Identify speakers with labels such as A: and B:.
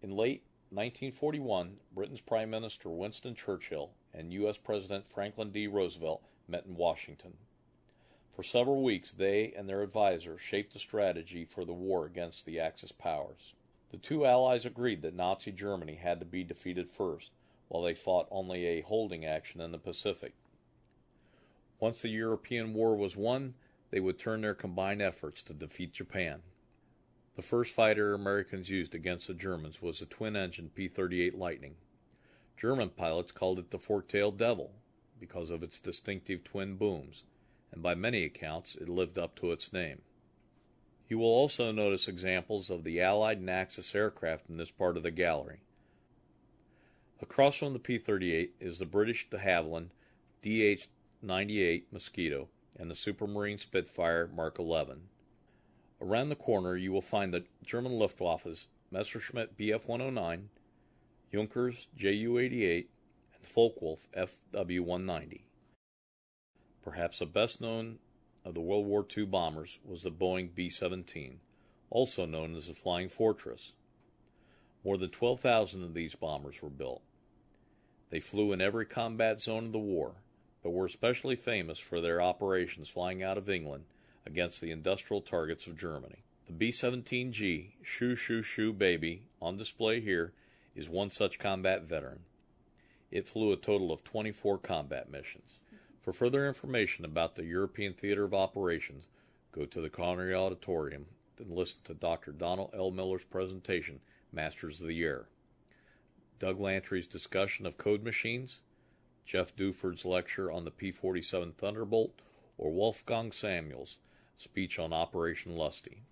A: In late 1941, Britain's Prime Minister Winston Churchill and U.S. President Franklin D. Roosevelt met in Washington. For several weeks, they and their advisors shaped the strategy for the war against the Axis powers. The two allies agreed that Nazi Germany had to be defeated first, while they fought only a holding action in the Pacific. Once the European war was won, they would turn their combined efforts to defeat Japan. The first fighter Americans used against the Germans was the twin-engine P-38 Lightning. German pilots called it the fork-tailed devil because of its distinctive twin booms, and by many accounts it lived up to its name. You will also notice examples of the Allied and Axis aircraft in this part of the gallery. Across from the P-38 is the British de Havilland DH-98 Mosquito and the Supermarine Spitfire Mark 11. Around the corner you will find the German Luftwaffe's Messerschmitt Bf-109, Junkers Ju-88, and Focke-Wulf Fw-190. Perhaps the best known of the World War II bombers was the Boeing B-17, also known as the Flying Fortress. More than 12,000 of these bombers were built. They flew in every combat zone of the war, but were especially famous for their operations flying out of England against the industrial targets of Germany. The B-17G, Shoo Shoo Shoo Baby, on display here, is one such combat veteran. It flew a total of 24 combat missions. For further information about the European Theater of Operations, go to the Carnegie Auditorium and listen to Dr. Donald L. Miller's presentation, Masters of the Air, Doug Lantry's discussion of code machines, Jeff Duford's lecture on the P-47 Thunderbolt, or Wolfgang Samuel's speech on Operation Lusty.